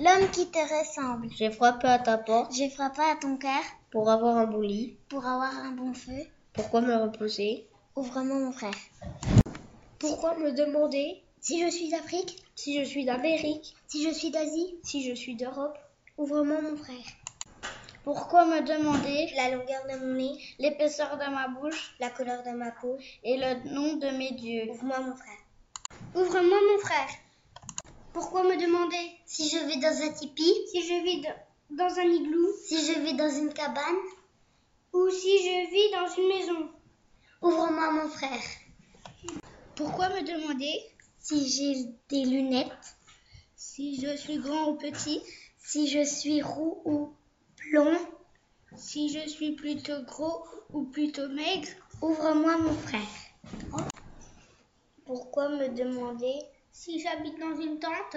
L'homme qui te ressemble. J'ai frappé à ta porte. J'ai frappé à ton cœur. Pour avoir un bon lit. Pour avoir un bon feu. Pourquoi me reposer? Ouvre-moi mon frère. Pourquoi me demander si je suis d'Afrique? Si je suis d'Amérique? Si je suis d'Asie? Si je suis d'Europe? Ouvre-moi mon frère. Pourquoi me demander la longueur de mon nez? L'épaisseur de ma bouche? La couleur de ma peau? Et le nom de mes dieux? Ouvre-moi mon frère. Ouvre-moi mon frère. Pourquoi me demander si je vis dans un tipi? Si je vis dans un igloo? Si je vis dans une cabane? Ou si je vis dans une maison? Ouvre-moi mon frère. Pourquoi me demander si j'ai des lunettes? Si je suis grand ou petit? Si je suis roux ou blond? Si je suis plutôt gros ou plutôt maigre? Ouvre-moi mon frère. Pourquoi me demander si j'habite dans une tente?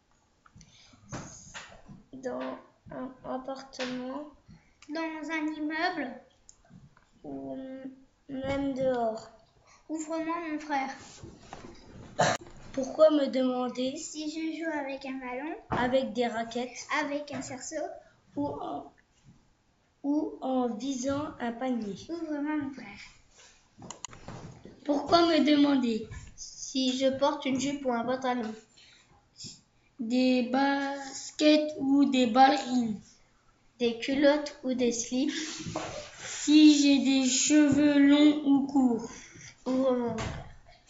Dans un appartement? Dans un immeuble? Ou même dehors? Ouvre-moi mon frère. Pourquoi me demander si je joue avec un ballon? Avec des raquettes? Avec un cerceau? Ou en visant un panier? Ouvre-moi mon frère. Pourquoi me demander si je porte une jupe ou un pantalon? Des baskets ou des ballerines? Des culottes ou des slips? Si j'ai des cheveux longs ou courts? Ouvre-moi mon frère.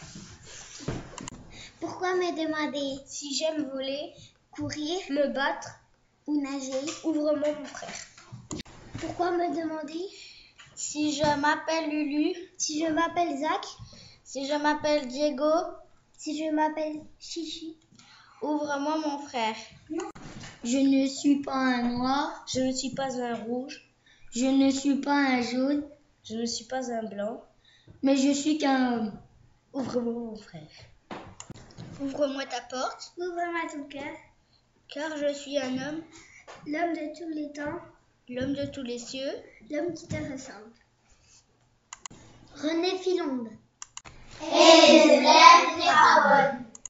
Pourquoi me demander si j'aime voler, courir, me battre ou nager? Ouvre-moi mon frère. Pourquoi me demander si je m'appelle Lulu, si je m'appelle Zach, si je m'appelle Diego, si je m'appelle Chichi? Ouvre-moi mon frère. Non. Je ne suis pas un noir, je ne suis pas un rouge, je ne suis pas un jaune, je ne suis pas un blanc, mais je suis qu'un homme. Ouvre-moi mon frère. Ouvre-moi ta porte. Ouvre-moi ton cœur. Car je suis un homme. L'homme de tous les temps. L'homme de tous les cieux. L'homme qui te ressemble. René Philonde. Et les élèves des Rabonnes.